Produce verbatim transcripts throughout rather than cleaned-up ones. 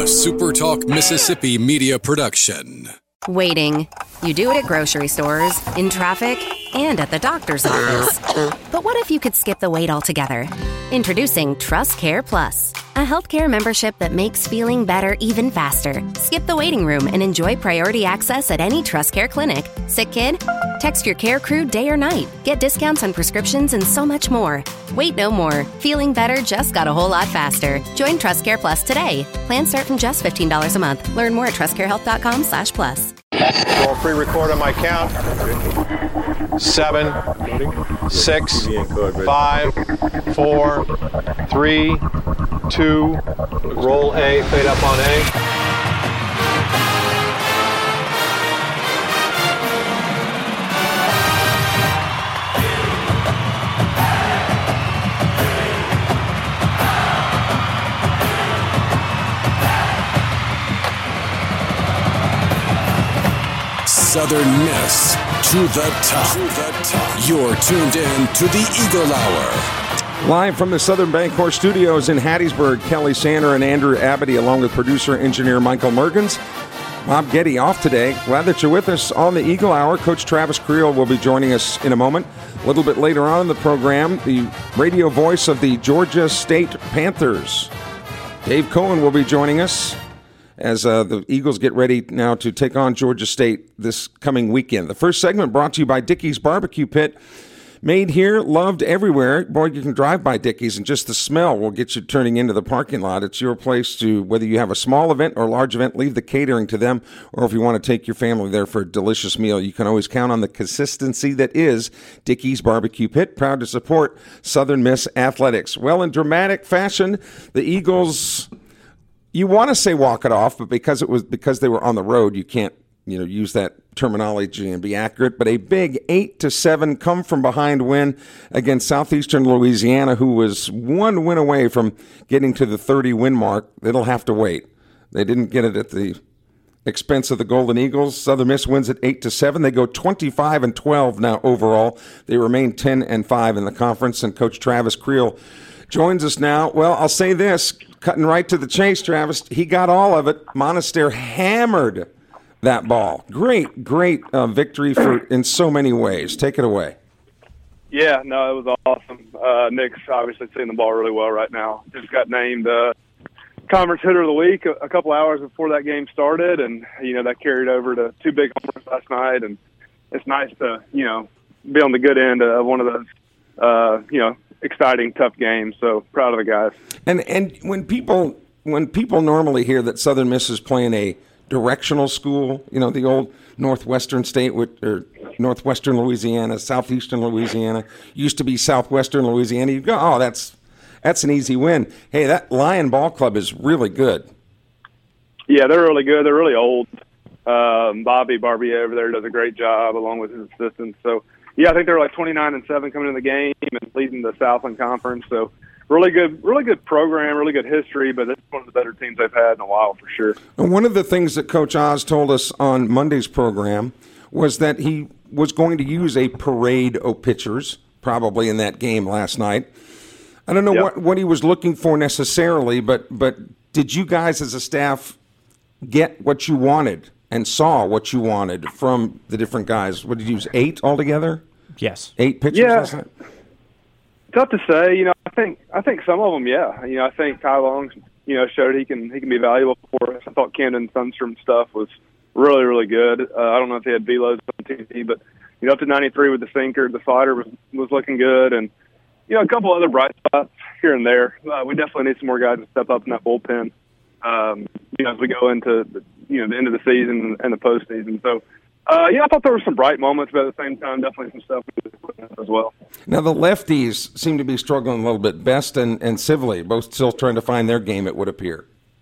SuperTalk Mississippi media production. Waiting. You do it at grocery stores, in traffic, and at the doctor's office. But what if you could skip the wait altogether? Introducing Trust Care Plus, a healthcare membership that makes feeling better even faster. Skip the waiting room and enjoy priority access at any Trust Care clinic. Sick kid? Text your care crew day or night. Get discounts on prescriptions and so much more. Wait no more. Feeling better just got a whole lot faster. Join Trust Care Plus today. Plans start from just fifteen dollars a month. Learn more at trustcarehealth.com slash plus. Roll pre-record on my count. Seven, six, five, four, three, two, roll A, fade up on A. Southern Miss to the top. To the top. You're tuned in to the Eagle Hour. Live from the Southern Bancorp Studios in Hattiesburg, Kelly Sander and Andrew Abity, along with producer engineer Michael Mergens. Bob Getty off today. Glad that you're with us on the Eagle Hour. Coach Travis Creel will be joining us in a moment. A little bit later on in the program, the radio voice of the Georgia State Panthers, Dave Cohen, will be joining us as uh, the Eagles get ready now to take on Georgia State this coming weekend. The first segment brought to you by Dickey's Barbecue Pit. Made here, loved everywhere. Boy, you can drive by Dickey's, and just the smell will get you turning into the parking lot. It's your place to, whether you have a small event or a large event, leave the catering to them, or if you want to take your family there for a delicious meal, you can always count on the consistency that is Dickey's Barbecue Pit, proud to support Southern Miss Athletics. Well, in dramatic fashion, the Eagles, you want to say walk it off, but because it was because they were on the road, you can't, you know, use that terminology and be accurate. But a big eight to seven come from behind win against Southeastern Louisiana, who was one win away from getting to the thirty win mark. They'll have to wait. They didn't get it at the expense of the Golden Eagles. Southern Miss wins at eight to seven. They go twenty-five and twelve now overall. They remain ten and five in the conference. And Coach Travis Creel joins us now. Well, I'll say this, cutting right to the chase, Travis. He got all of it. Monastir hammered that ball. Great, great uh, victory for in so many ways. Take it away. Yeah, no, it was awesome. Uh, Nick's obviously seeing the ball really well right now. Just got named uh, Conference Hitter of the Week a, a couple hours before that game started, and, you know, that carried over to two big homers last night, and it's nice to, you know, be on the good end of one of those, uh, you know, exciting, tough games. So proud of the guys. And and when people when people normally hear that Southern Miss is playing a directional school, you know, the old Northwestern State with, or Northwestern Louisiana, Southeastern Louisiana, used to be Southwestern Louisiana, you go, oh, that's that's an easy win. Hey, that Lion Ball Club is really good. Yeah, they're really good. They're really old. Um, Bobby Barbier over there does a great job along with his assistants. So, yeah, I think they're like twenty-nine and seven coming in the game and leading the Southland Conference. So, really good, really good program, really good history, but it's one of the better teams they've had in a while for sure. And one of the things that Coach Oz told us on Monday's program was that he was going to use a parade of pitchers probably in that game last night. I don't know yep. what, what he was looking for necessarily, but but did you guys as a staff get what you wanted and saw what you wanted from the different guys? What did you use, eight altogether? Yes. Eight pitchers yeah. last night? Tough to say. You know, I think I think some of them, yeah. You know, I think Ty Long, you know, showed he can he can be valuable for us. I thought Camden Sundstrom stuff was really really good. Uh, I don't know if he had velos on T V, but you know, up to ninety-three with the sinker, the slider was was looking good, and you know, a couple other bright spots here and there. Uh, we definitely need some more guys to step up in that bullpen. Um, you know, as we go into the, you know the end of the season and the postseason. So. Uh, yeah, I thought there were some bright moments, but at the same time, definitely some stuff as well. Now, the lefties seem to be struggling a little bit. Best and, and Sibley, both still trying to find their game, it would appear.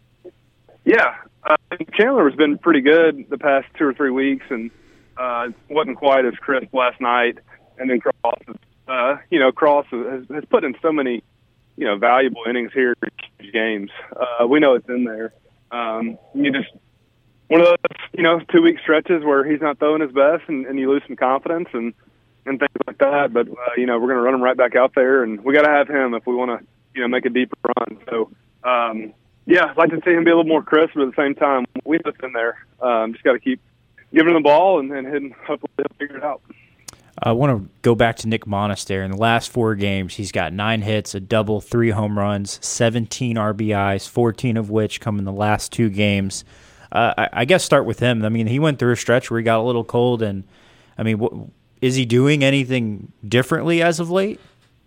Yeah, uh, Chandler has been pretty good the past two or three weeks, and uh, wasn't quite as crisp last night. And then Cross, uh, you know, Cross has, has put in so many, you know, valuable innings here in these games. Uh, we know it's in there. Um, you just one of those, you know, two-week stretches where he's not throwing his best and, and you lose some confidence and, and things like that. But, uh, you know, we're going to run him right back out there, and we got to have him if we want to, you know, make a deeper run. So, um, Yeah, I'd like to see him be a little more crisp, but at the same time, we put in there. Um, just got to keep giving him the ball and, and hitting. Hopefully, he'll figure it out. I want to go back to Nick Monistere. In the last four games, he's got nine hits, a double, three home runs, seventeen R B Is, fourteen of which come in the last two games. Uh, I, I guess start with him. I mean, he went through a stretch where he got a little cold, and I mean, what, is he doing anything differently as of late?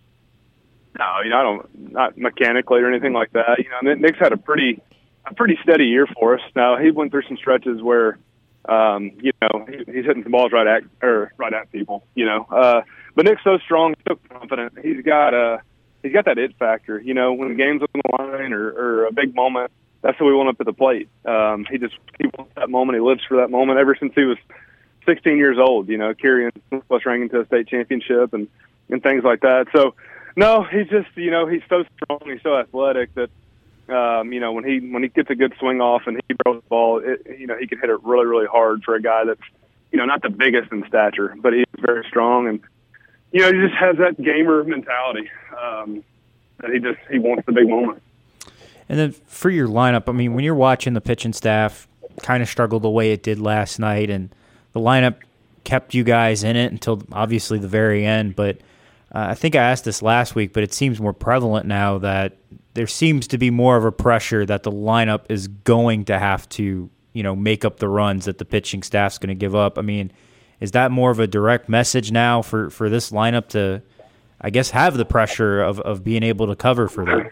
No, you know, I don't, not mechanically or anything like that. You know, Nick's had a pretty, a pretty steady year for us. Now he went through some stretches where. Um, you know, he, he's hitting some balls right at or right at people. You know, uh, but Nick's so strong, so confident. He's got uh, he's got that it factor. You know, when the game's on the line or, or a big moment, that's what we want up at the plate. Um, he just he wants that moment. He lives for that moment ever since he was sixteen years old. You know, carrying West Rankin to a state championship and and things like that. So, no, he's just you know he's so strong. He's so athletic that. Um, you know, when he when he gets a good swing off and he throws the ball, it, you know, he can hit it really, really hard for a guy that's, you know, not the biggest in stature, but he's very strong. And, you know, he just has that gamer mentality um, that he just he wants the big moment. And then for your lineup, I mean, when you're watching the pitching staff kind of struggle the way it did last night, and the lineup kept you guys in it until obviously the very end, but uh, I think I asked this last week, but it seems more prevalent now that there seems to be more of a pressure that the lineup is going to have to, you know, make up the runs that the pitching staff's going to give up. I mean, is that more of a direct message now for, for this lineup to, I guess, have the pressure of, of being able to cover for them?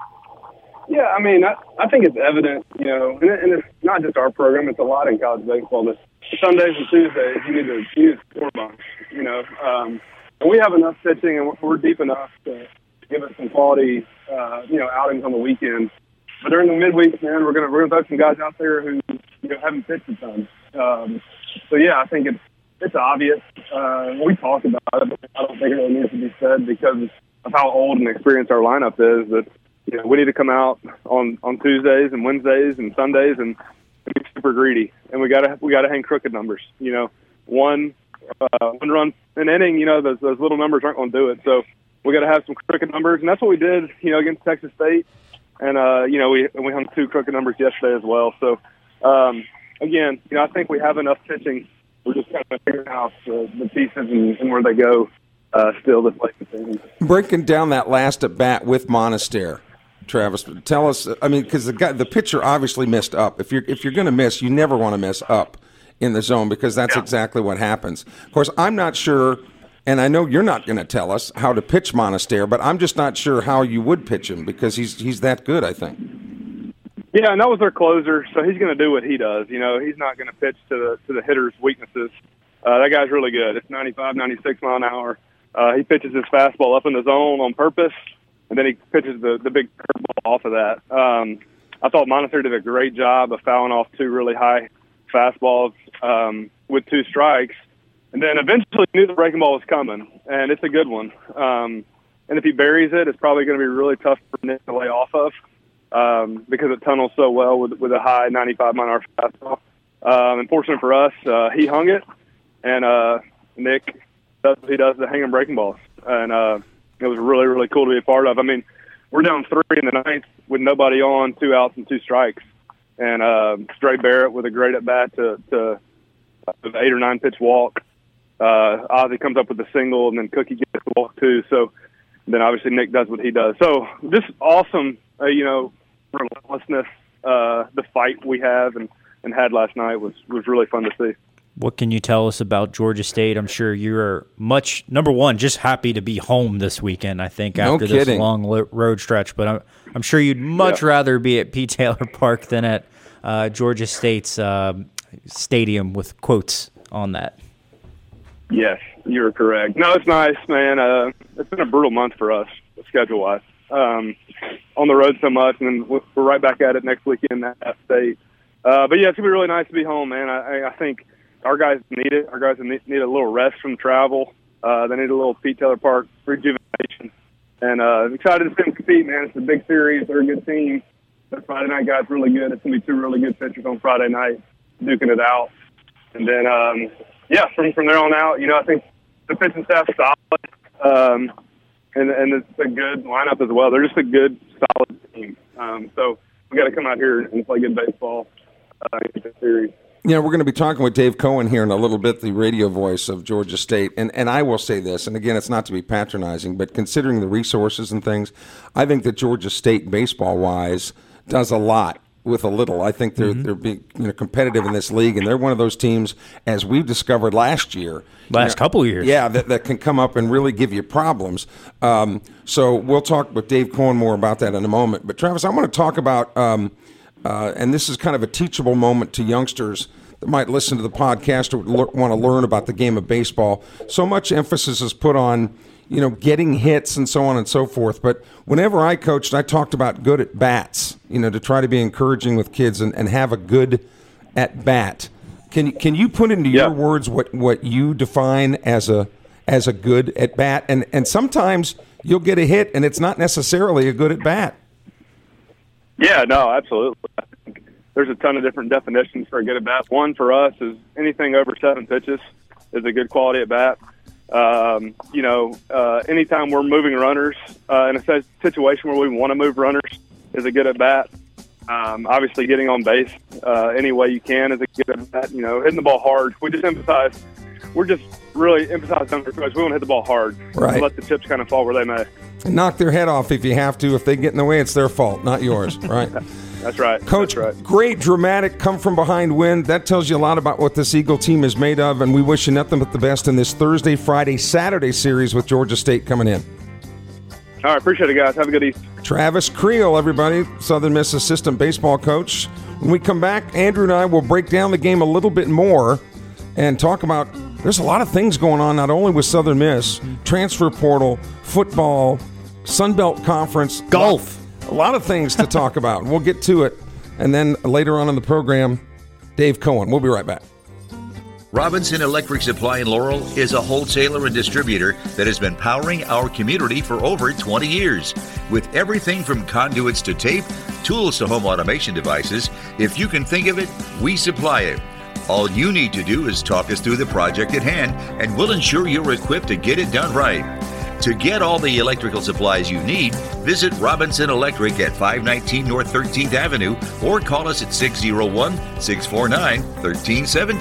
Yeah, I mean, I, I think it's evident, you know, and, it, and it's not just our program, it's a lot in college baseball. That Sundays and Tuesdays, you need to, you need to score bunch, you know. Um, and we have enough pitching, and we're, we're deep enough to give us some quality, uh, you know, outings on the weekend. But during the midweek, man, we're gonna we're gonna throw some guys out there who you know haven't pitched a ton. Um, so yeah, I think it's it's obvious. Uh, we talked about it, but I don't think it really needs to be said because of how old and experienced our lineup is. That you know we need to come out on, on Tuesdays and Wednesdays and Sundays and be super greedy, and we gotta we gotta hang crooked numbers. You know, one uh, one run an inning. You know, those those little numbers aren't going to do it. So. We got to have some crooked numbers, and that's what we did, you know, against Texas State. And, uh, you know, we we hung two crooked numbers yesterday as well. So, um, again, you know, I think we have enough pitching. We're just kind of figuring out the, the pieces and, and where they go uh, still this late in the season. Breaking down that last at bat with Monistere, Travis, tell us. I mean, because the guy, the pitcher obviously missed up. If you're if you're going to miss, you never want to miss up in the zone because that's yeah. exactly what happens. Of course, I'm not sure. And I know you're not going to tell us how to pitch Monistere, but I'm just not sure how you would pitch him because he's he's that good, I think. Yeah, and that was their closer, so he's going to do what he does. You know, he's not going to pitch to the to the hitter's weaknesses. Uh, that guy's really good. It's ninety-five, ninety-six mile an hour. Uh, he pitches his fastball up in the zone on purpose, and then he pitches the, the big curveball off of that. Um, I thought Monistere did a great job of fouling off two really high fastballs um, with two strikes. And then eventually knew the breaking ball was coming, and it's a good one. Um, and if he buries it, it's probably going to be really tough for Nick to lay off of um, because it tunnels so well with with a high ninety-five mile an hour fastball. Um, unfortunately for us, uh, he hung it, and uh, Nick does what he does to hang and breaking balls. And uh, it was really, really cool to be a part of. I mean, we're down three in the ninth with nobody on, two outs and two strikes. And uh, Dre Barrett with a great at-bat to, to an eight or nine pitch walk. Uh, Ozzie comes up with a single, and then Cookie gets the walk too. So then obviously Nick does what he does. So just awesome, uh, you know, relentlessness. Uh, the fight we have and, and had last night was, was really fun to see. What can you tell us about Georgia State? I'm sure you're much, number one, just happy to be home this weekend, I think, no after kidding. this long road stretch. But I'm, I'm sure you'd much yeah. rather be at P. Taylor Park than at uh, Georgia State's uh, stadium with quotes on that. Yes, you're correct. No, it's nice, man. Uh, it's been a brutal month for us, schedule-wise. Um, on the road so much, and then we're right back at it next weekend at App State. Uh, but, yeah, it's going to be really nice to be home, man. I, I think our guys need it. Our guys need, need a little rest from travel. Uh, they need a little Pete Taylor Park rejuvenation. And uh, I'm excited to see them compete, man. It's a big series. They're a good team. The Friday night guy's really good. It's going to be two really good pitchers on Friday night, duking it out. And then, um, yeah, from, from there on out, you know, I think the pitching staff's solid. Um, and, and it's a good lineup as well. They're just a good, solid team. Um, so we got to come out here and play good baseball uh, in the series. Yeah, we're going to be talking with Dave Cohen here in a little bit, the radio voice of Georgia State. And and I will say this, and again, it's not to be patronizing, but considering the resources and things, I think that Georgia State, baseball-wise, does a lot with a little. I think they're mm-hmm. they're being you know, competitive in this league, and they're one of those teams, as we've discovered last year. Last you know, couple of years. Yeah, that, that can come up and really give you problems. Um, so we'll talk with Dave Cohen more about that in a moment. But, Travis, I want to talk about um, – Uh, and this is kind of a teachable moment to youngsters that might listen to the podcast or le- want to learn about the game of baseball. So much emphasis is put on, you know, getting hits and so on and so forth. But whenever I coached, I talked about good at bats, you know, to try to be encouraging with kids and, and have a good at bat. Can can you put into your yeah. words what, what you define as a as a good at bat? And and sometimes you'll get a hit and it's not necessarily a good at bat. Yeah, no, absolutely. I think there's a ton of different definitions for a good at bat. One for us is anything over seven pitches is a good quality at bat. Um, you know, uh, anytime we're moving runners uh, in a situation where we want to move runners is a good at bat. Um, obviously, getting on base uh, any way you can is a good at bat. You know, hitting the ball hard. We just emphasize. We're just really emphasizing on the approach. We want to hit the ball hard. Right. Let the chips kind of fall where they may. And knock their head off if you have to. If they get in the way, it's their fault, not yours, right? That's right. Coach, That's right. Great, dramatic, come-from-behind win. That tells you a lot about what this Eagle team is made of, and we wish you nothing but the best in this Thursday, Friday, Saturday series with Georgia State coming in. All right, appreciate it, guys. Have a good Easter. Travis Creel, everybody, Southern Miss assistant baseball coach. When we come back, Andrew and I will break down the game a little bit more and talk about there's a lot of things going on, not only with Southern Miss, transfer portal, football, Sun Belt Conference, golf. A lot of things to talk about. We'll get to it. And then later on in the program, Dave Cohen. We'll be right back. Robinson Electric Supply in Laurel is a wholesaler and distributor that has been powering our community for over twenty years. With everything from conduits to tape, tools to home automation devices, if you can think of it, we supply it. All you need to do is talk us through the project at hand, and we'll ensure you're equipped to get it done right. To get all the electrical supplies you need, visit Robinson Electric at five nineteen North thirteenth Avenue or call us at six oh one, six four nine, one three one seven.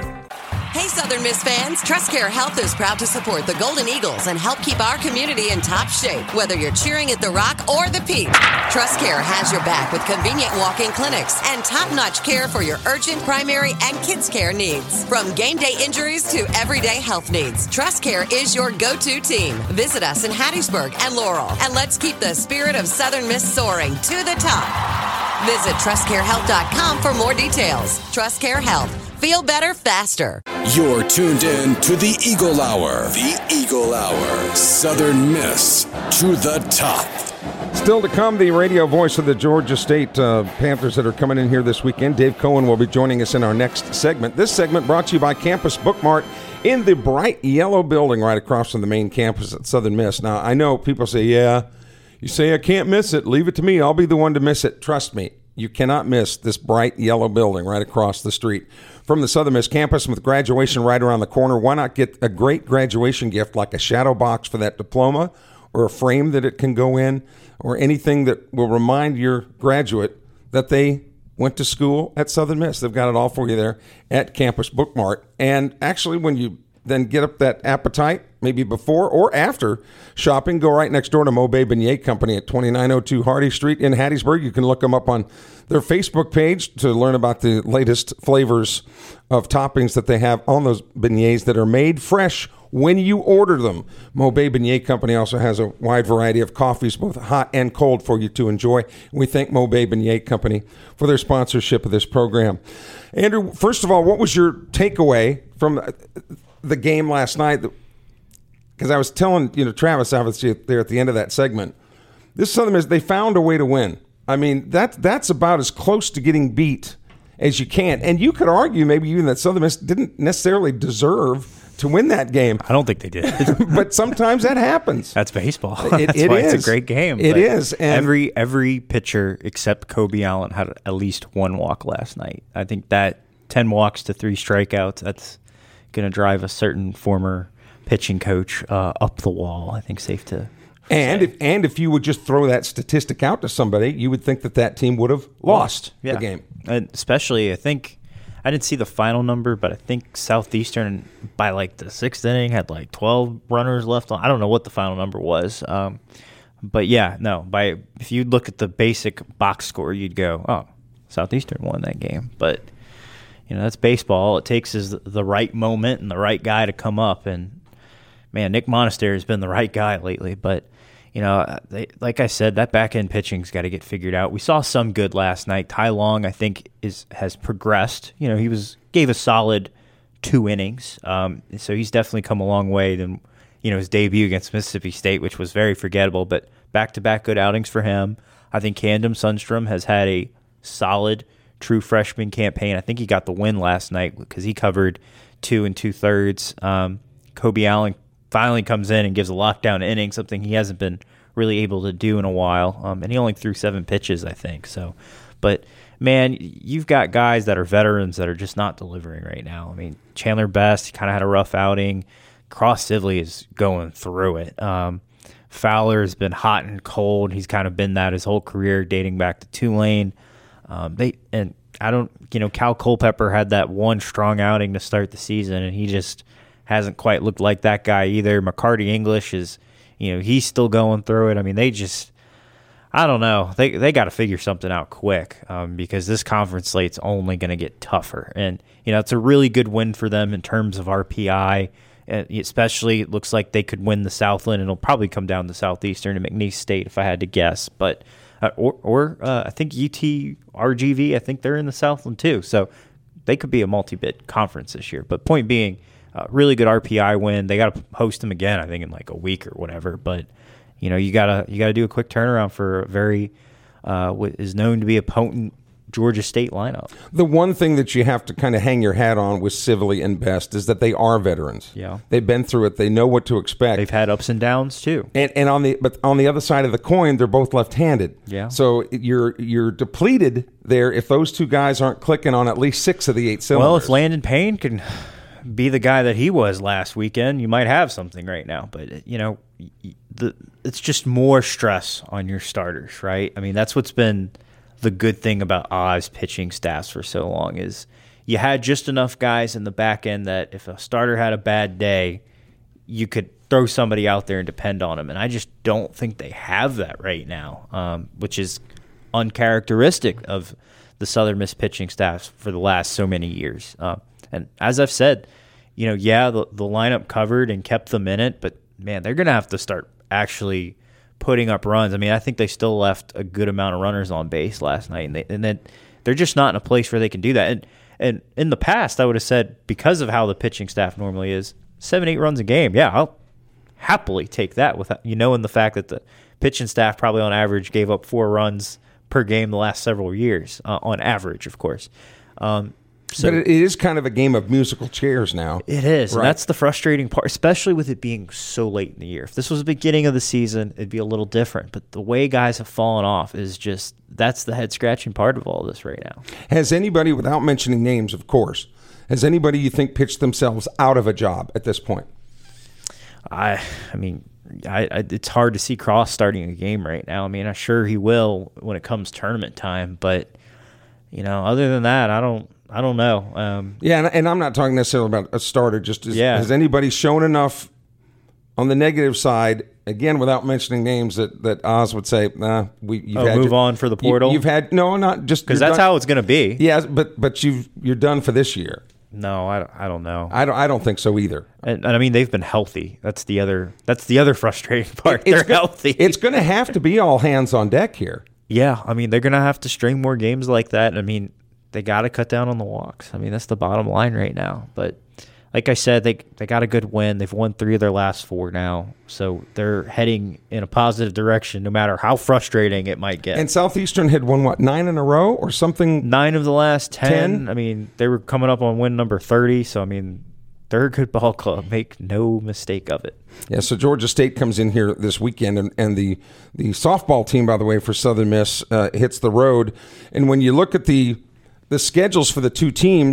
Hey, Southern Miss fans, TrustCare Health is proud to support the Golden Eagles and help keep our community in top shape, whether you're cheering at the Rock or the Peak. TrustCare has your back with convenient walk-in clinics and top-notch care for your urgent, primary, and kids' care needs. From game day injuries to everyday health needs, TrustCare is your go-to team. Visit us in Hattiesburg and Laurel, and let's keep the spirit of Southern Miss soaring to the top. Visit trust care health dot com for more details. TrustCare Health. Feel better faster. You're tuned in to the Eagle Hour. The Eagle Hour. Southern Miss to the top. Still to come, the radio voice of the Georgia State uh, Panthers that are coming in here this weekend. Dave Cohen will be joining us in our next segment. This segment brought to you by Campus Bookmart in the bright yellow building right across from the main campus at Southern Miss. Now, I know people say, yeah, you say I can't miss it. Leave it to me. I'll be the one to miss it. Trust me. You cannot miss this bright yellow building right across the street from the Southern Miss campus. With graduation right around the corner, why not get a great graduation gift like a shadow box for that diploma or a frame that it can go in or anything that will remind your graduate that they went to school at Southern Miss. They've got it all for you there at Campus Bookmart. And actually, when you then get up that appetite, maybe before or after shopping, go right next door to Mobay Beignet Company at twenty-nine oh two Hardy Street in Hattiesburg. You can look them up on their Facebook page to learn about the latest flavors of toppings that they have on those beignets that are made fresh when you order them. Mobay Beignet Company also has a wide variety of coffees, both hot and cold, for you to enjoy. We thank Mobay Beignet Company for their sponsorship of this program. Andrew, first of all, what was your takeaway from the game last night? Because I was telling you know Travis obviously there at the end of that segment, this Southern Miss, they found a way to win. I mean, that that's about as close to getting beat as you can. And you could argue maybe even that Southern Miss didn't necessarily deserve to win that game. I don't think they did. But sometimes that happens. That's baseball. It, That's it why is. It's a great game. It but is. And every every pitcher except Kobe Allen had at least one walk last night. I think that ten walks to three strikeouts, that's going to drive a certain former pitching coach uh, up the wall. I think safe to And say. if and if you would just throw that statistic out to somebody, you would think that that team would have lost yeah. the game. And especially, I think, I didn't see the final number, but I think Southeastern, by like the sixth inning, had like twelve runners left on. I don't know what the final number was. Um, but yeah, no, by if you look at the basic box score, you'd go, oh, Southeastern won that game. But, you know, that's baseball. All it takes is the right moment and the right guy to come up. And, man, Nick Monastery has been the right guy lately. But, you know, they, like I said, that back-end pitching's got to get figured out. We saw some good last night. Tai Long, I think, is has progressed. You know, he was gave a solid two innings. Um, so he's definitely come a long way than, you know, his debut against Mississippi State, which was very forgettable. But back-to-back good outings for him. I think Camden Sundstrom has had a solid true freshman campaign. I think he got the win last night because he covered two and two-thirds. Um, Kobe Allen finally comes in and gives a lockdown inning, something he hasn't been really able to do in a while. Um, and he only threw seven pitches, I think. So, but man, you've got guys that are veterans that are just not delivering right now. I mean, Chandler Best, he kind of had a rough outing. Cross Sibley is going through it. Um, Fowler has been hot and cold. He's kind of been that his whole career, dating back to Tulane. Um, they and I don't, you know, Cal Culpepper had that one strong outing to start the season, and he just hasn't quite looked like that guy either. McCarty English is, you know, he's still going through it. I mean, they just, I don't know. They they got to figure something out quick um, because this conference slate's only going to get tougher. And, you know, it's a really good win for them in terms of R P I. And especially, it looks like they could win the Southland, and it'll probably come down to Southeastern and McNeese State if I had to guess. But uh, or or uh, I think U T R G V, I think they're in the Southland too. So they could be a multi-bid conference this year. But point being, Uh, really good R P I win. They got to host them again, I think, in like a week or whatever. But you know, you gotta you gotta do a quick turnaround for a very uh, what is known to be a potent Georgia State lineup. The one thing that you have to kind of hang your hat on with Sibley and Best is that they are veterans. Yeah, they've been through it. They know what to expect. They've had ups and downs too. And and on the but on the other side of the coin, they're both left-handed. Yeah. So you're you're depleted there if those two guys aren't clicking on at least six of the eight cylinders. Well, if Landon Payne can be the guy that he was last weekend, you might have something right now. But, you know, the it's just more stress on your starters, right? I mean, that's what's been the good thing about Oz pitching staffs for so long is you had just enough guys in the back end that if a starter had a bad day, you could throw somebody out there and depend on them. And I just don't think they have that right now, um, which is uncharacteristic of the Southern Miss pitching staffs for the last so many years. Um, And as I've said, you know, yeah, the, the lineup covered and kept them in it, but, man, they're going to have to start actually putting up runs. I mean, I think they still left a good amount of runners on base last night, and, they, and then they're just not in a place where they can do that. And, and in the past, I would have said, because of how the pitching staff normally is, seven, eight runs a game, yeah, I'll happily take that, with you knowing the fact that the pitching staff probably on average gave up four runs per game the last several years, uh, on average, of course. Um So, but it is kind of a game of musical chairs now. It is. Right. And that's the frustrating part, especially with it being so late in the year. If this was the beginning of the season, it'd be a little different. But the way guys have fallen off is just, that's the head-scratching part of all this right now. Has anybody, without mentioning names, of course, has anybody you think pitched themselves out of a job at this point? I I mean, I, I it's hard to see Cross starting a game right now. I mean, I'm sure he will when it comes tournament time. But, you know, other than that, I don't. I don't know. Um, yeah, and, and I'm not talking necessarily about a starter. Just as, yeah. has anybody shown enough on the negative side, again, without mentioning names, that, that Oz would say, nah, we you've oh, had move your, on for the portal? You, you've had, no, not just. Because that's done, how it's going to be. Yeah, but but you've, you're done for this year. No, I don't, I don't know. I don't, I don't think so either. And, and I mean, they've been healthy. That's the other, that's the other frustrating part. It, They're go, healthy. It's going to have to be all hands on deck here. Yeah, I mean, they're going to have to string more games like that. I mean, they got to cut down on the walks. I mean, that's the bottom line right now. But like I said, they they got a good win. They've won three of their last four now. So they're heading in a positive direction, no matter how frustrating it might get. And Southeastern had won, what, nine in a row or something? Nine of the last ten. ten? I mean, they were coming up on win number thirty. So, I mean, they're a good ball club. Make no mistake of it. Yeah, so Georgia State comes in here this weekend, and, and the, the softball team, by the way, for Southern Miss uh, hits the road. And when you look at the the schedules for the two teams,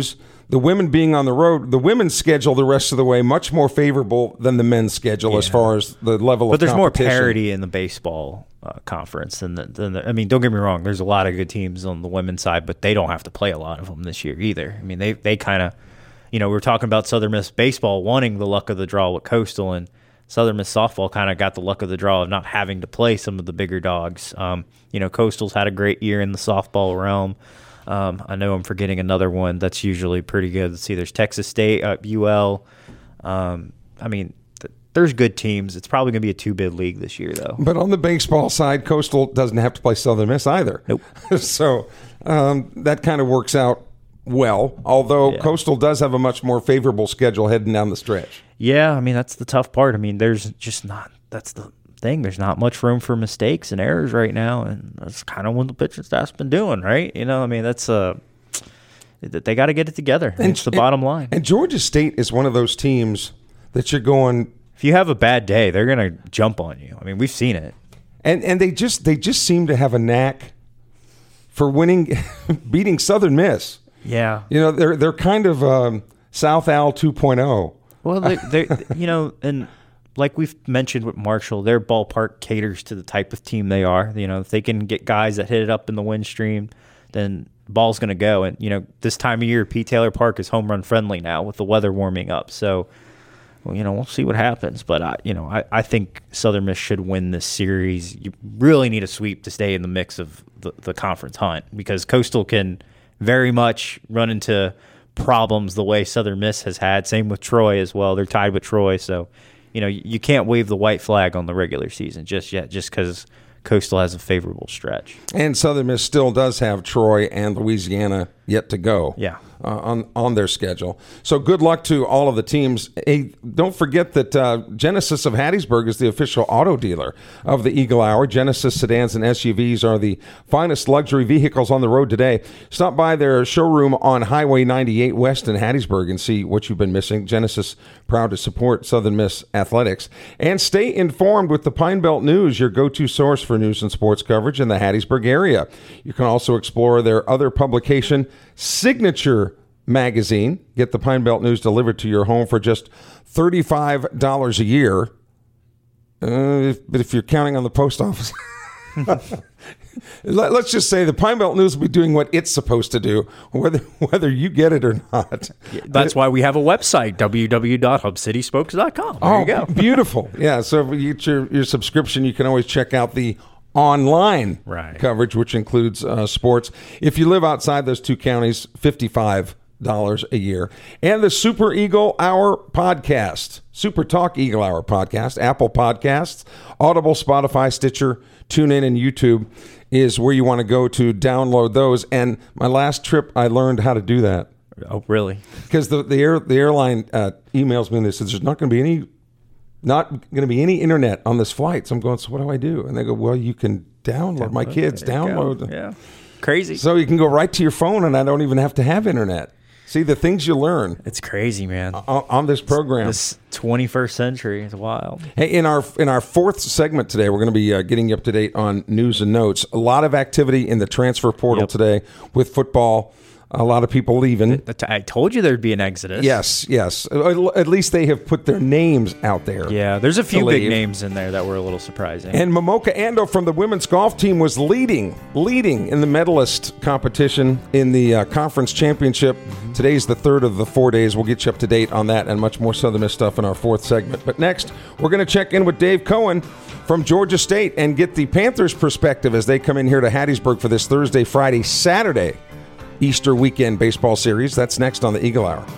the women being on the road, the women's schedule the rest of the way much more favorable than the men's schedule yeah. as far as the level but of there's more competition. parity in the baseball uh, conference than the, than the, I mean, don't get me wrong, there's a lot of good teams on the women's side, but they don't have to play a lot of them this year either. I mean, they they kind of, you know, we were talking about Southern Miss baseball wanting the luck of the draw with Coastal, and Southern Miss softball kind of got the luck of the draw of not having to play some of the bigger dogs. Um, you know, Coastal's had a great year in the softball realm. Um, I know I'm forgetting another one that's usually pretty good. Let's see, there's Texas State, uh, U L. Um, I mean, th- there's good teams. It's probably going to be a two-bid league this year, though. But on the baseball side, Coastal doesn't have to play Southern Miss either. Nope. so um, that kind of works out well, although yeah. Coastal does have a much more favorable schedule heading down the stretch. Yeah, I mean, that's the tough part. I mean, there's just not – that's the – thing. There's not much room for mistakes and errors right now, and that's kind of what the pitching staff's been doing, right? You know, I mean, that's uh, they got to get it together. And, it's the and, bottom line. And Georgia State is one of those teams that you're going. If you have a bad day, they're going to jump on you. I mean, we've seen it. And and they just they just seem to have a knack for winning, beating Southern Miss. Yeah, you know, they're they're kind of um, South Al two point oh. Well, they they you know and. Like we've mentioned with Marshall, their ballpark caters to the type of team they are. You know, if they can get guys that hit it up in the wind stream, then the ball's going to go. And, you know, this time of year, Pete Taylor Park is home run friendly now with the weather warming up. So, well, you know, we'll see what happens. But, I, you know, I, I think Southern Miss should win this series. You really need a sweep to stay in the mix of the, the conference hunt, because Coastal can very much run into problems the way Southern Miss has had. Same with Troy as well. They're tied with Troy, so – you know, you can't wave the white flag on the regular season just yet, just because Coastal has a favorable stretch. And Southern Miss still does have Troy and Louisiana yet to go. Yeah. Uh, on on their schedule. So good luck to all of the teams. Hey, don't forget that uh, Genesis of Hattiesburg is the official auto dealer of the Eagle Hour. Genesis sedans and S U Vs are the finest luxury vehicles on the road today. Stop by their showroom on Highway ninety-eight West in Hattiesburg and see what you've been missing. Genesis, proud to support Southern Miss athletics. And stay informed with the Pine Belt News, your go-to source for news and sports coverage in the Hattiesburg area. You can also explore their other publication, Signature Magazine. Get the Pine Belt News delivered to your home for just thirty-five dollars a year. Uh, if, but if you're counting on the post office, let, let's just say the Pine Belt News will be doing what it's supposed to do, whether whether you get it or not. That's it, why we have a website, w w w dot hub city spokes dot com. There oh, you go. Beautiful. Yeah, so if you get your, your subscription, you can always check out the online right. coverage, which includes uh, sports. If you live outside those two counties, fifty-five dollars a year. And the Super Eagle Hour podcast, Super Talk Eagle Hour podcast, Apple Podcasts, Audible, Spotify, Stitcher, TuneIn, and YouTube is where you want to go to download those. And my last trip, I learned how to do that. Oh, really? Because the the, air, the airline uh, emails me and they said, there's not going to be any not going to be any internet on this flight. So I'm going, so what do I do? And they go, well, you can download. download. My kids download. Yeah. Crazy. So you can go right to your phone and I don't even have to have internet. See, the things you learn. It's crazy, man. On, on this program. This twenty-first century is wild. Hey, in our in our fourth segment today, we're going to be uh, getting you up to date on news and notes. A lot of activity in the transfer portal yep. today with football. A lot of people leaving. I told you there'd be an exodus. Yes, yes. At least they have put their names out there. Yeah, there's a few big names in there that were a little surprising. And Momoka Ando from the women's golf team was leading, leading in the medalist competition in the uh, conference championship. Mm-hmm. Today's the third of the four days. We'll get you up to date on that and much more Southern Miss stuff in our fourth segment. But next, we're going to check in with Dave Cohen from Georgia State and get the Panthers' perspective as they come in here to Hattiesburg for this Thursday, Friday, Saturday Easter weekend baseball series. That's next on the Eagle Hour.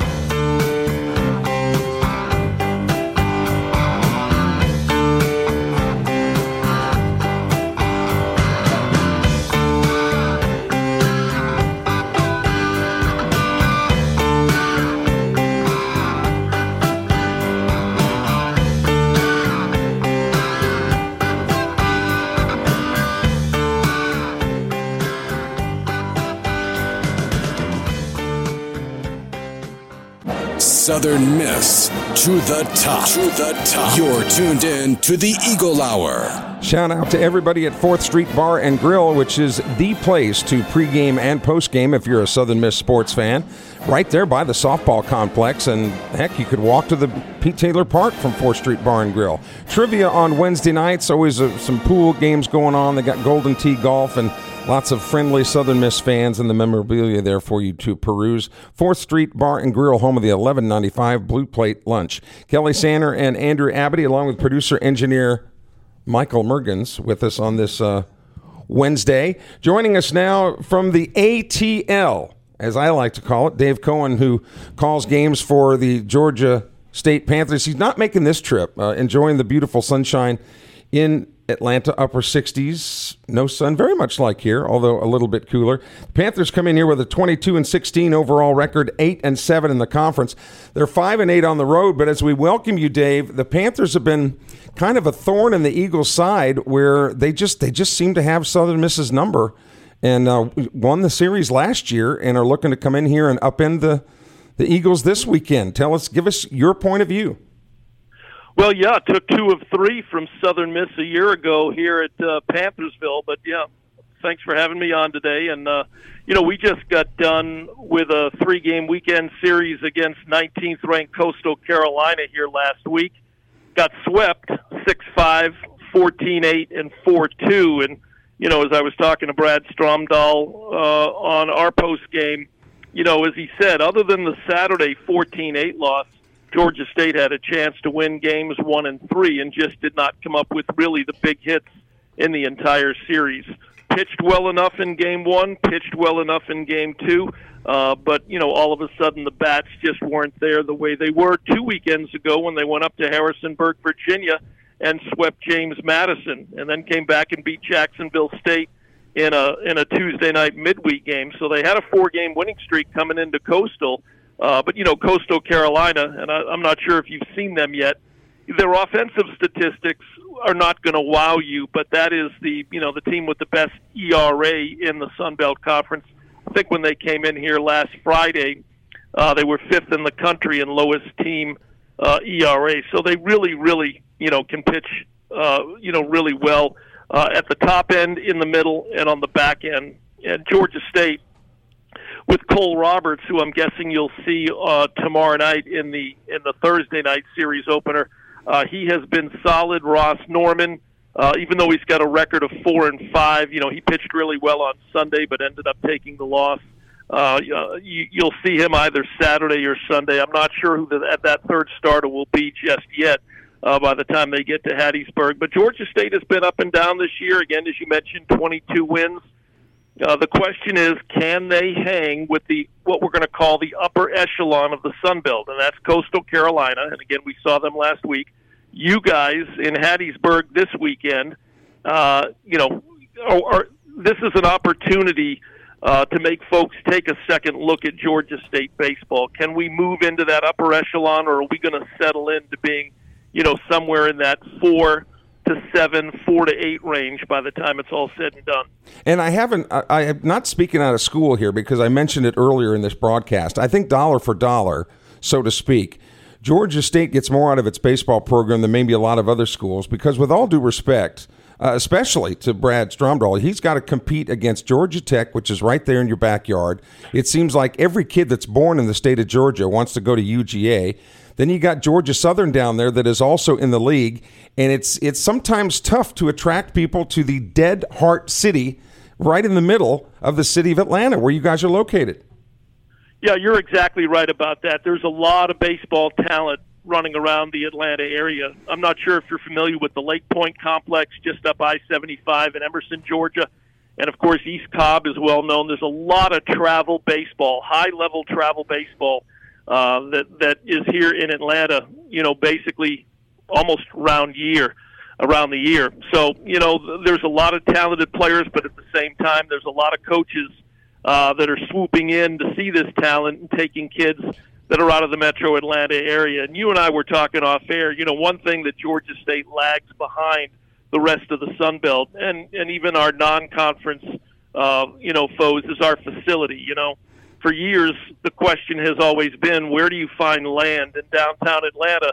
Southern Miss to the top. To the top. You're tuned in to the Eagle Hour. Shout out to everybody at fourth Street Bar and Grill, which is the place to pregame and postgame if you're a Southern Miss sports fan. Right there by the softball complex, and heck, you could walk to the Pete Taylor Park from fourth Street Bar and Grill. Trivia on Wednesday nights, always uh, some pool games going on. They got Golden Tee Golf and lots of friendly Southern Miss fans and the memorabilia there for you to peruse. fourth Street Bar and Grill, home of the eleven ninety-five Blue Plate Lunch. Kelly Sander and Andrew Abity, along with producer-engineer Michael Mergens, with us on this uh, Wednesday. Joining us now from the A T L, as I like to call it, Dave Cohen, who calls games for the Georgia State Panthers. He's not making this trip, uh, enjoying the beautiful sunshine in Atlanta, upper sixties. No sun, very much like here, although a little bit cooler. The Panthers come in here with a twenty-two and sixteen overall record, eight and seven in the conference. They're five and eight on the road, but as we welcome you, Dave, the Panthers have been kind of a thorn in the Eagles' side, where they just they just seem to have Southern Miss's number, and uh, won the series last year and are looking to come in here and upend the the Eagles this weekend. Tell us, give us your point of view. Well, yeah, took two of three from Southern Miss a year ago here at uh, Panthersville. But, yeah, thanks for having me on today. And, uh, you know, we just got done with a three-game weekend series against nineteenth-ranked Coastal Carolina here last week. Got swept six five, fourteen eight, and four two. And, you know, as I was talking to Brad Stromdahl uh, on our post-game, you know, as he said, other than the Saturday fourteen eight loss, Georgia State had a chance to win games one and three and just did not come up with really the big hits in the entire series. Pitched well enough in game one, pitched well enough in game two, uh, but, you know, all of a sudden the bats just weren't there the way they were two weekends ago when they went up to Harrisonburg, Virginia, and swept James Madison, and then came back and beat Jacksonville State in a in a Tuesday night midweek game. So they had a four-game winning streak coming into Coastal. Uh, but, you know, Coastal Carolina, and I, I'm not sure if you've seen them yet, their offensive statistics are not going to wow you, but that is the, you know, the team with the best E R A in the Sun Belt Conference. I think when they came in here last Friday, uh, they were fifth in the country and lowest team uh, E R A. So they really, really, you know, can pitch, uh, you know, really well uh, at the top end, in the middle, and on the back end. And Georgia State, with Cole Roberts, who I'm guessing you'll see uh, tomorrow night in the in the Thursday night series opener. Uh, he has been solid. Ross Norman, uh, even though he's got a record of four and five, you know, he pitched really well on Sunday, but ended up taking the loss. Uh, you, you'll see him either Saturday or Sunday. I'm not sure who the, that third starter will be just yet. Uh, by the time they get to Hattiesburg, but Georgia State has been up and down this year. Again, as you mentioned, twenty-two wins. Uh, the question is, can they hang with the what we're going to call the upper echelon of the Sun Belt, and that's Coastal Carolina. And again, we saw them last week. You guys in Hattiesburg this weekend, uh, you know, are, are, this is an opportunity uh, to make folks take a second look at Georgia State baseball. Can we move into that upper echelon, or are we going to settle into being, you know, somewhere in that four to seven, four to eight range by the time it's all said and done? And I haven't, I, I am not speaking out of school here because I mentioned it earlier in this broadcast. I think dollar for dollar, so to speak, Georgia State gets more out of its baseball program than maybe a lot of other schools because, with all due respect, uh, especially to Brad Stromdahl, he's got to compete against Georgia Tech, which is right there in your backyard. It seems like every kid that's born in the state of Georgia wants to go to U G A. Then you got Georgia Southern down there that is also in the league, and it's it's sometimes tough to attract people to the dead heart city right in the middle of the city of Atlanta, where you guys are located. Yeah, you're exactly right about that. There's a lot of baseball talent running around the Atlanta area. I'm not sure if you're familiar with the Lake Point complex just up I seventy-five in Emerson, Georgia. And, of course, East Cobb is well known. There's a lot of travel baseball, high-level travel baseball, Uh, that that is here in Atlanta, you know, basically almost round year, around the year. So, you know, th- there's a lot of talented players, but at the same time, there's a lot of coaches uh, that are swooping in to see this talent and taking kids that are out of the metro Atlanta area. And you and I were talking off air, you know, one thing that Georgia State lags behind the rest of the Sun Belt and, and even our non-conference, uh, you know, foes is our facility, you know. For years, the question has always been, where do you find land in downtown Atlanta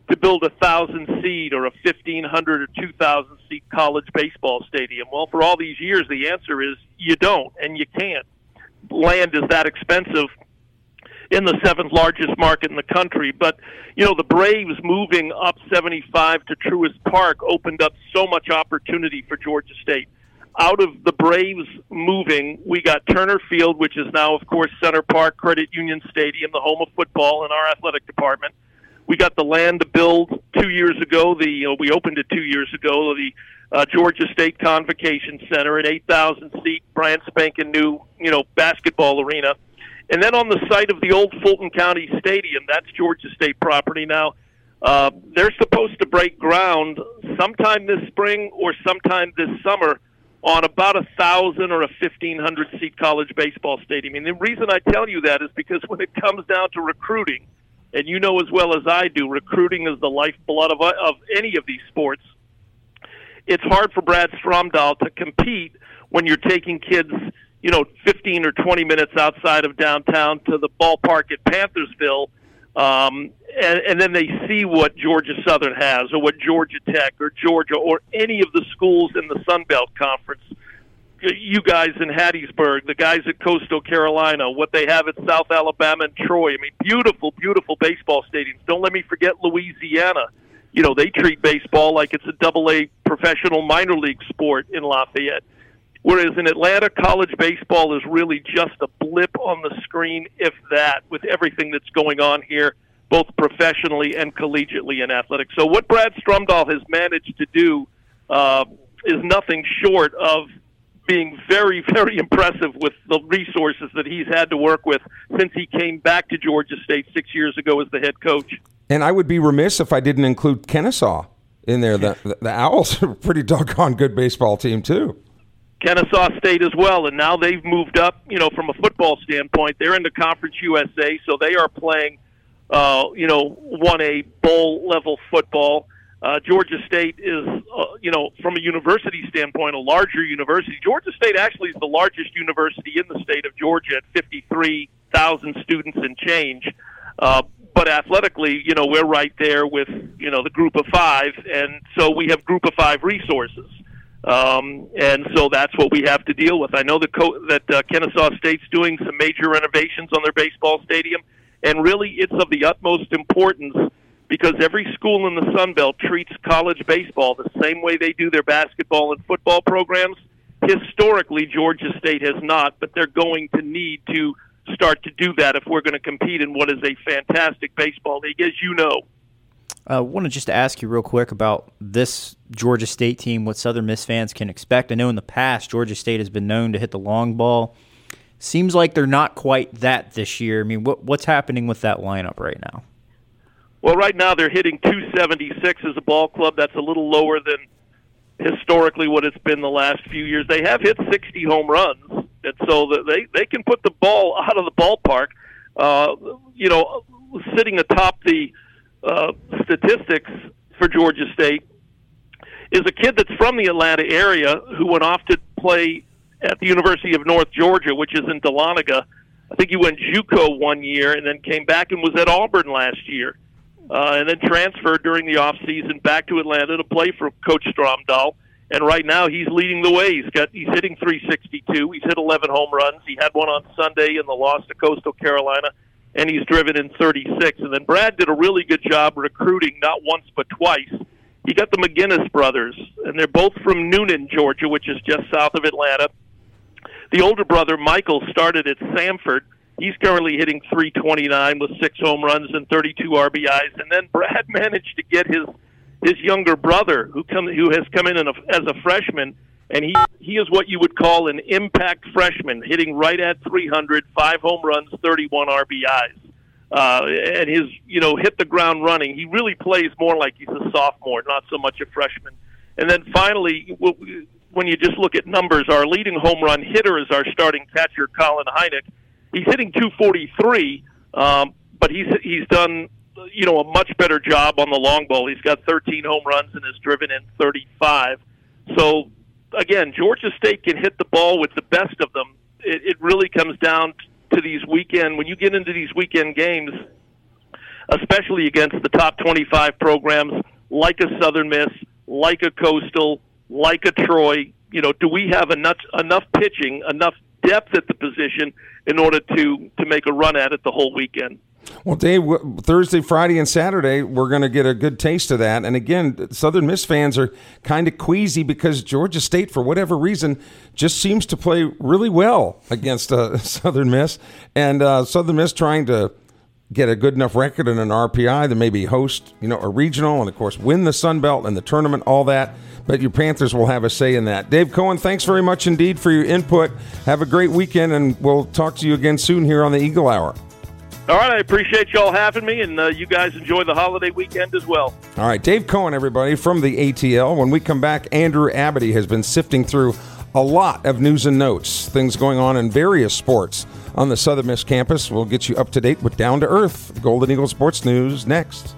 to build a thousand seat or a fifteen hundred or two thousand seat college baseball stadium? Well, for all these years, the answer is you don't and you can't. Land is that expensive in the seventh largest market in the country. But, you know, the Braves moving up seventy-five to Truist Park opened up so much opportunity for Georgia State. Out of the Braves moving, we got Turner Field, which is now, of course, Center Park Credit Union Stadium, the home of football in our athletic department. We got the land to build two years ago. The you know, we opened it two years ago. The uh, Georgia State Convocation Center, an eight thousand seat, brand spanking new, you know, basketball arena. And then on the site of the old Fulton County Stadium, that's Georgia State property now. Uh, they're supposed to break ground sometime this spring or sometime this summer on about a thousand or a fifteen hundred seat college baseball stadium. And the reason I tell you that is because when it comes down to recruiting, and you know as well as I do, recruiting is the lifeblood of, of any of these sports. It's hard for Brad Stromdahl to compete when you're taking kids, you know, fifteen or twenty minutes outside of downtown to the ballpark at Panthersville, um, and, and then they see what Georgia Southern has or what Georgia Tech or Georgia or any of the schools in the Sun Belt Conference. You guys in Hattiesburg, the guys at Coastal Carolina, what they have at South Alabama and Troy. I mean, beautiful, beautiful baseball stadiums. Don't let me forget Louisiana. You know, they treat baseball like it's a double-A professional minor league sport in Lafayette. Whereas in Atlanta, college baseball is really just a blip on the screen, if that, with everything that's going on here, both professionally and collegiately in athletics. So what Brad Stromdahl has managed to do uh, is nothing short of being very, very impressive with the resources that he's had to work with since he came back to Georgia State six years ago as the head coach. And I would be remiss if I didn't include Kennesaw in there. The, the, the Owls are a pretty doggone good baseball team, too. Kennesaw State as well, and now they've moved up, you know, from a football standpoint. They're in the Conference U S A, so they are playing, uh, you know, one A bowl-level football. Uh, Georgia State is, uh, you know, from a university standpoint, a larger university. Georgia State actually is the largest university in the state of Georgia at fifty-three thousand students and change. Uh, but athletically, you know, we're right there with, you know, the group of five, and so we have group of five resources. Um, and so that's what we have to deal with. I know that, co- that uh, Kennesaw State's doing some major renovations on their baseball stadium, and really it's of the utmost importance because every school in the Sun Belt treats college baseball the same way they do their basketball and football programs. Historically, Georgia State has not, but they're going to need to start to do that if we're going to compete in what is a fantastic baseball league, as you know. I uh, want to just ask you real quick about this Georgia State team, what Southern Miss fans can expect. I know in the past Georgia State has been known to hit the long ball. Seems like they're not quite that this year. I mean, what, what's happening with that lineup right now? Well, right now they're hitting two seventy-six as a ball club. That's a little lower than historically what it's been the last few years. They have hit sixty home runs, and so they, they can put the ball out of the ballpark. Uh, you know, sitting atop the uh, statistics for Georgia State is a kid that's from the Atlanta area who went off to play at the University of North Georgia, which is in Dahlonega. I think he went JUCO one year and then came back and was at Auburn last year. Uh, and then transferred during the off season back to Atlanta to play for Coach Stromdahl. And right now he's leading the way. He's got he's hitting three sixty-two. He's hit eleven home runs. He had one on Sunday in the loss to Coastal Carolina, and he's driven in thirty-six. And then Brad did a really good job recruiting, not once but twice. He got the McGinnis brothers, and they're both from Noonan, Georgia, which is just south of Atlanta. The older brother, Michael, started at Samford. He's currently hitting three twenty-nine with six home runs and thirty-two R B Is. And then Brad managed to get his his younger brother, who come who has come in a, as a freshman, and he he is what you would call an impact freshman, hitting right at three hundred, five home runs, thirty-one R B Is. Uh, and his, you know, hit the ground running. He really plays more like he's a sophomore, not so much a freshman. And then finally, when you just look at numbers, our leading home run hitter is our starting catcher, Colin Heineck. He's hitting two forty-three, um, but he's he's done, you know, a much better job on the long ball. He's got thirteen home runs and has driven in thirty-five. So, again, Georgia State can hit the ball with the best of them. It, it really comes down to these weekend, when you get into these weekend games, especially against the top twenty-five programs like a Southern Miss, like a Coastal, like a Troy. You know, do we have enough enough pitching, enough depth at the position in order to to make a run at it the whole weekend? Well, Dave, Thursday, Friday, and Saturday, we're going to get a good taste of that. And again, Southern Miss fans are kind of queasy because Georgia State, for whatever reason, just seems to play really well against uh, Southern Miss. And uh, Southern Miss trying to get a good enough record in an R P I to maybe host, you know, a regional and, of course, win the Sun Belt and the tournament, all that. But your Panthers will have a say in that. Dave Cohen, thanks very much indeed for your input. Have a great weekend, and we'll talk to you again soon here on the Eagle Hour. All right, I appreciate y'all having me, and uh, you guys enjoy the holiday weekend as well. All right, Dave Cohen, everybody, from the A T L. When we come back, Andrew Abity has been sifting through a lot of news and notes, things going on in various sports on the Southern Miss campus. We'll get you up to date with Down to Earth Golden Eagle Sports News next.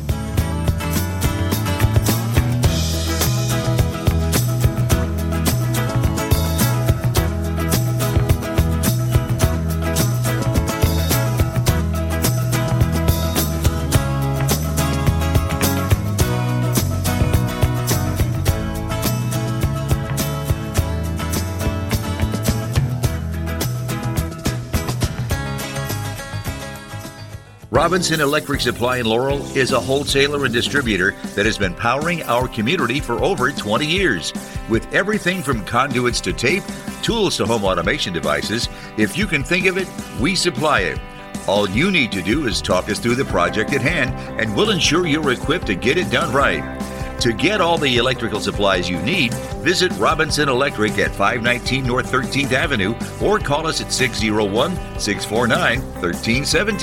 Robinson Electric Supply in Laurel is a wholesaler and distributor that has been powering our community for over twenty years. With everything from conduits to tape, tools to home automation devices, if you can think of it, we supply it. All you need to do is talk us through the project at hand, and we'll ensure you're equipped to get it done right. To get all the electrical supplies you need, visit Robinson Electric at five nineteen North thirteenth Avenue or call us at six oh one, six four nine, one three one seven.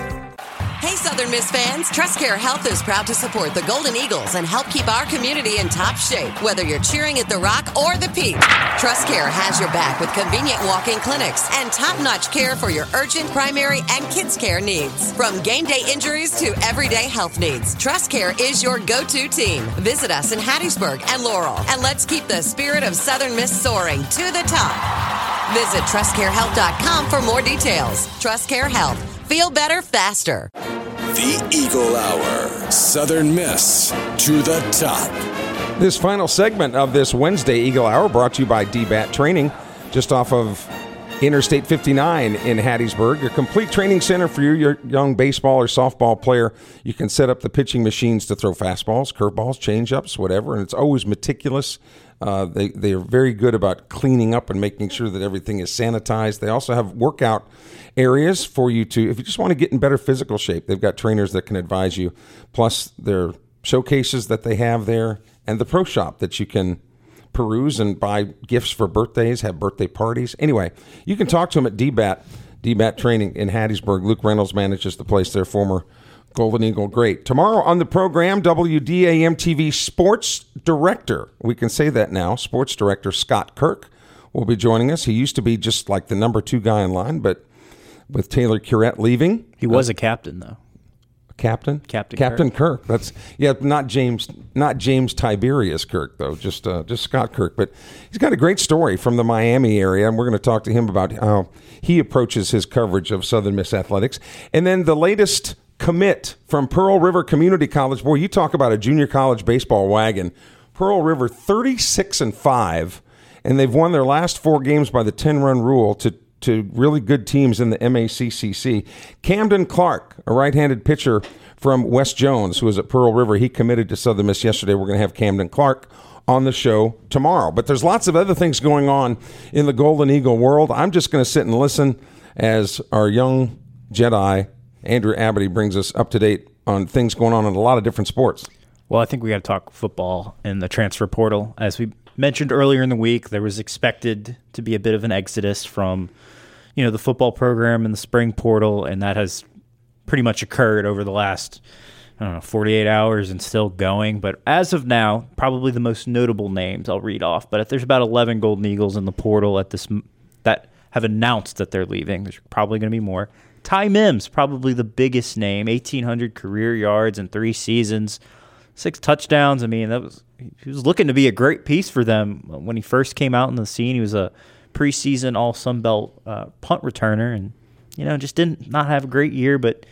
Hey, Southern Miss fans, TrustCare Health is proud to support the Golden Eagles and help keep our community in top shape, whether you're cheering at the Rock or the Peak. TrustCare has your back with convenient walk-in clinics and top-notch care for your urgent, primary, and kids' care needs. From game day injuries to everyday health needs, TrustCare is your go-to team. Visit us in Hattiesburg and Laurel, and let's keep the spirit of Southern Miss soaring to the top. Visit trust care health dot com for more details. TrustCare Health. Feel better faster. The Eagle Hour. Southern Miss to the top. This final segment of this Wednesday Eagle Hour brought to you by D BAT Training, just off of Interstate fifty-nine in Hattiesburg. A complete training center for you, your young baseball or softball player. You can set up the pitching machines to throw fastballs, curveballs, changeups, whatever, and it's always meticulous. Uh, they, they are very good about cleaning up and making sure that everything is sanitized. They also have workout areas for you to, if you just want to get in better physical shape, they've got trainers that can advise you, plus their showcases that they have there, and the pro shop that you can peruse and buy gifts for birthdays, have birthday parties. Anyway, you can talk to them at D BAT, D BAT Training in Hattiesburg. Luke Reynolds manages the place there, former Golden Eagle great. Tomorrow on the program, W D A M T V Sports Director, we can say that now, Sports Director Scott Kirk will be joining us. He used to be just like the number two guy in line, but with Taylor Curette leaving. He was uh, a captain, though. Captain? Captain Captain Kirk. Kirk. That's yeah, not James not James Tiberius Kirk, though, just uh, just Scott Kirk. But he's got a great story from the Miami area, and we're going to talk to him about how he approaches his coverage of Southern Miss athletics. And then the latest commit from Pearl River Community College. Boy, you talk about a junior college baseball wagon. Pearl River thirty-six and five, and they've won their last four games by the ten-run rule to to really good teams in the M A C C C. Camden Clark, a right-handed pitcher from West Jones, who is at Pearl River, he committed to Southern Miss yesterday. We're going to have Camden Clark on the show tomorrow. But there's lots of other things going on in the Golden Eagle world. I'm just going to sit and listen as our young Jedi, Andrew Abity, brings us up to date on things going on in a lot of different sports. Well, I think we got to talk football and the transfer portal. As we mentioned earlier in the week, there was expected to be a bit of an exodus from, you know, the football program and the spring portal, and that has pretty much occurred over the last, I don't know, forty-eight hours and still going. But as of now, probably the most notable names I'll read off. But if there's about eleven Golden Eagles in the portal at this that have announced that they're leaving. There's probably going to be more. Ty Mims, probably the biggest name, eighteen hundred career yards in three seasons, six touchdowns. I mean, that was he was looking to be a great piece for them when he first came out in the scene. He was a preseason All Sun Belt uh, punt returner, and you know just didn't not have a great year. But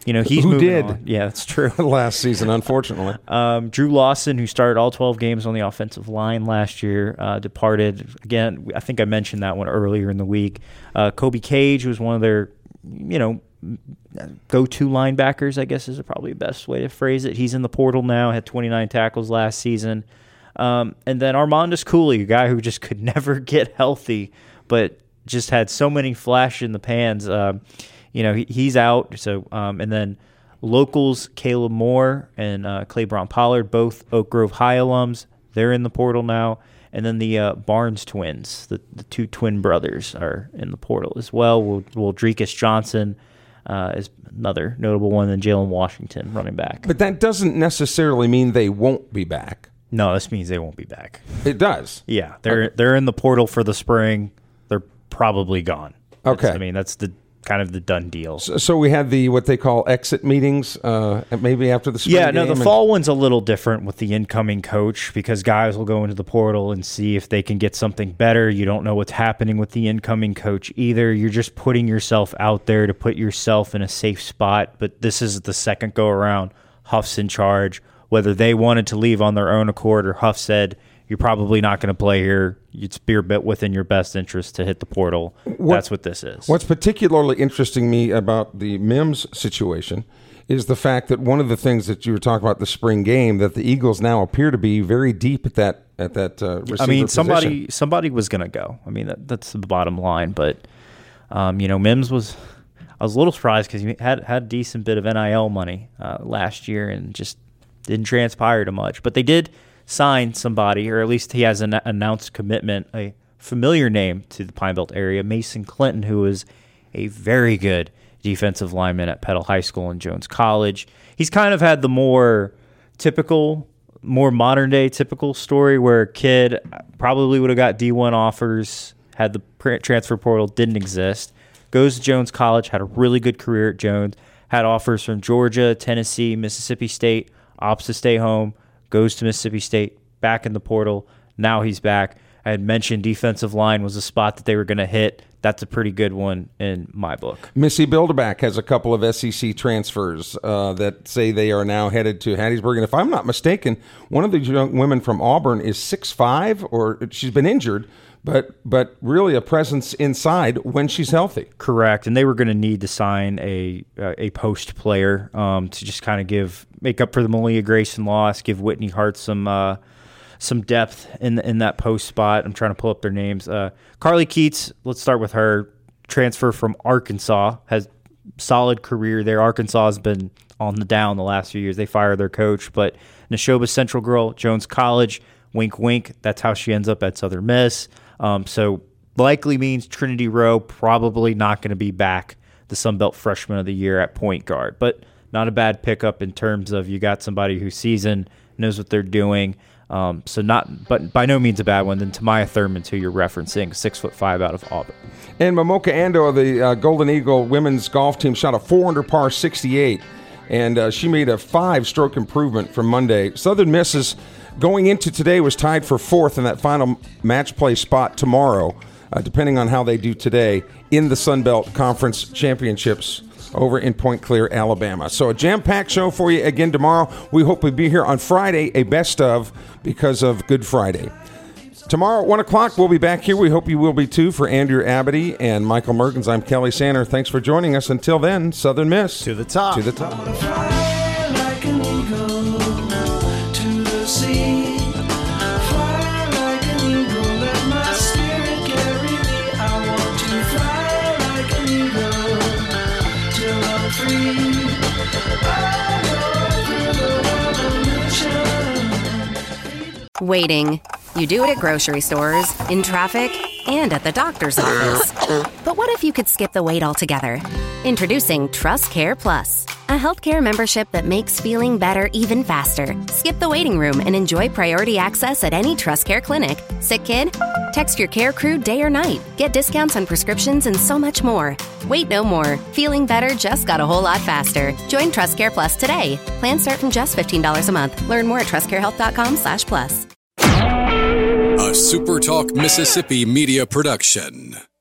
you know, he's who moving did? on. Yeah, that's true. Last season, unfortunately. Um, Drew Lawson, who started all twelve games on the offensive line last year, uh, departed. Again, I think I mentioned that one earlier in the week. Uh, Kobe Cage was one of their, you know, go-to linebackers, I guess is probably the best way to phrase it. He's in the portal now, had twenty-nine tackles last season. Um, and then Armandus Cooley, a guy who just could never get healthy, but just had so many flash in the pans. Um, you know, he, he's out. So, um, and then locals, Caleb Moore and uh, Clay Brown Pollard, both Oak Grove High alums, they're in the portal now. And then the uh, Barnes twins, the, the two twin brothers, are in the portal as well. Will Wildrekus Johnson uh, is another notable one, and Jalen Washington, running back. But that doesn't necessarily mean they won't be back. No, this means they won't be back. It does. Yeah, they're okay. They're in the portal for the spring. They're probably gone. Okay. That's, I mean, that's the kind of the done deal. So, so we had the what they call exit meetings, uh, maybe after the spring Yeah, no, game the and- fall one's a little different with the incoming coach because guys will go into the portal and see if they can get something better. You don't know what's happening with the incoming coach either. You're just putting yourself out there to put yourself in a safe spot. But this is the second go around. Huff's in charge. Whether they wanted to leave on their own accord or Huff said, you're probably not going to play here. It's beer bit within your best interest to hit the portal. What, That's what this is. What's particularly interesting me about the Mims situation is the fact that one of the things that you were talking about the spring game, that the Eagles now appear to be very deep at that at that uh, receiver I mean, somebody position. somebody was going to go. I mean, that, that's the bottom line. But um, you know, Mims was. I was a little surprised because he had had a decent bit of N I L money uh, last year and just didn't transpire to much. But they did sign somebody, or at least he has an announced commitment, a familiar name to the Pine Belt area, Mason Clinton, who is a very good defensive lineman at Petal High School and Jones College. He's kind of had the more typical, more modern-day typical story where a kid probably would have got D one offers, had the transfer portal, didn't exist, goes to Jones College, had a really good career at Jones, had offers from Georgia, Tennessee, Mississippi State, opts to stay home, goes to Mississippi State, back in the portal. Now he's back. I had mentioned defensive line was a spot that they were going to hit. That's a pretty good one in my book. Missy Bilderback has a couple of S E C transfers uh, that say they are now headed to Hattiesburg. And if I'm not mistaken, one of the young women from Auburn is six five, or she's been injured, but but really a presence inside when she's healthy. Correct, and they were going to need to sign a uh, a post player um, to just kind of give make up for the Malia Grayson loss, give Whitney Hart some uh, some depth in in that post spot. I'm trying to pull up their names. Uh, Carly Keats, let's start with her. Transfer from Arkansas, has solid career there. Arkansas has been on the down the last few years. They fired their coach, but Neshoba Central girl, Jones College, wink wink. That's how she ends up at Southern Miss. Um, so likely means Trinity Rowe probably not going to be back the Sun Belt Freshman of the Year at point guard, but not a bad pickup in terms of you got somebody who's seasoned, knows what they're doing. Um, so not, but by no means a bad one. Then Tamaya Thurman, who you're referencing, six foot five out of Auburn. And Momoka Ando, the uh, Golden Eagle women's golf team, shot a four under par sixty-eight, and uh, she made a five-stroke improvement from Monday. Southern Miss is going into today was tied for fourth in that final match play spot tomorrow, uh, depending on how they do today in the Sun Belt Conference Championships over in Point Clear, Alabama. So a jam-packed show for you again tomorrow. We hope we'll be here on Friday, a best of because of Good Friday. Tomorrow at one o'clock, we'll be back here. We hope you will be too. For Andrew Abity and Michael Mergens, I'm Kelly Sander. Thanks for joining us. Until then, Southern Miss. To the top. To the top. Waiting. You do it at grocery stores, in traffic, and at the doctor's office. But what if you could skip the wait altogether? Introducing Trust Care Plus, a healthcare membership that makes feeling better even faster. Skip the waiting room and enjoy priority access at any Trust Care clinic. Sick kid? Text your care crew day or night. Get discounts on prescriptions and so much more. Wait no more. Feeling better just got a whole lot faster. Join Trust Care Plus today. Plans start from just fifteen dollars a month. Learn more at trustcarehealth.com slash plus. A SuperTalk Mississippi media production.